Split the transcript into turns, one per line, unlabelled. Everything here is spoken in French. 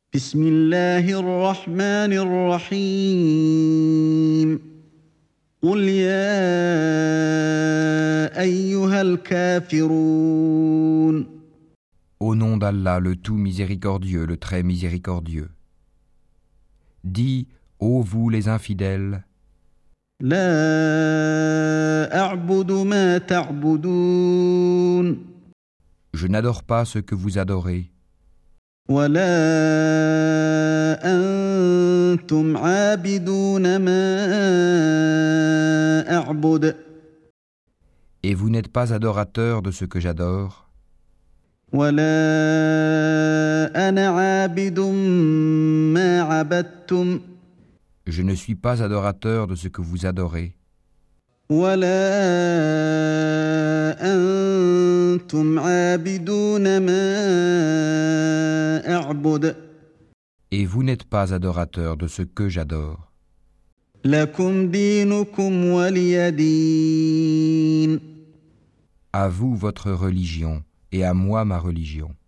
بسم الله الرحمن الرحيم قل يا أيها الكافرون
Au nom d'Allah, le tout miséricordieux, le très miséricordieux. Dis, ô vous les infidèles,
لا أعبد ما تعبدون
je n'adore pas ce que vous adorez,
ولا أنتم عابدون ما أعبد
et vous n'êtes pas adorateurs de ce que j'adore,
ولا أنا عابد ما عبدتم
je ne suis pas adorateur de ce que vous adorez,
ولا أنتم عابدون ما أعبد
et vous n'êtes pas adorateurs de ce que j'adore.
لكم دينكم ولي دين
À vous votre religion, et à moi ma religion.